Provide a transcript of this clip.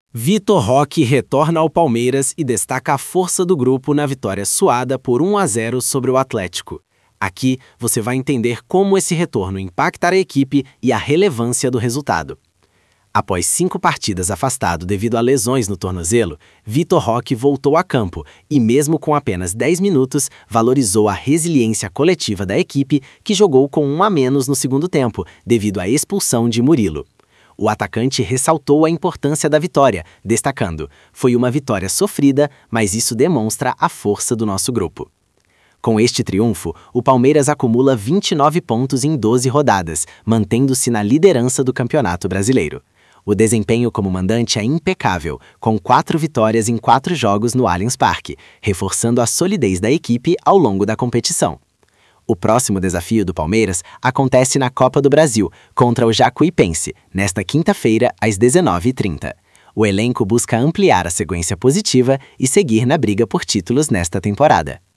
Vitor Roque retorna ao Palmeiras e destaca a força do grupo na vitória suada por 1-0 sobre o Atlético. Aqui você vai entender como esse retorno impactará a equipe e a relevância do resultado. Após 5 partidas afastado devido a lesões no tornozelo, Vitor Roque voltou a campo e, mesmo com apenas 10 minutos, valorizou a resiliência coletiva da equipe, que jogou com 1 a menos no segundo tempo, devido à expulsão de Murilo. O atacante ressaltou a importância da vitória, destacando: "Foi uma vitória sofrida, mas isso demonstra a força do nosso grupo." Com este triunfo, o Palmeiras acumula 29 pontos em 12 rodadas, mantendo-se na liderança do Campeonato Brasileiro. O desempenho como mandante é impecável, com 4 vitórias em 4 jogos no Allianz Parque, reforçando a solidez da equipe ao longo da competição. O próximo desafio do Palmeiras acontece na Copa do Brasil, contra o Jacuipense, nesta quinta-feira, às 19h30. O elenco busca ampliar a sequência positiva e seguir na briga por títulos nesta temporada.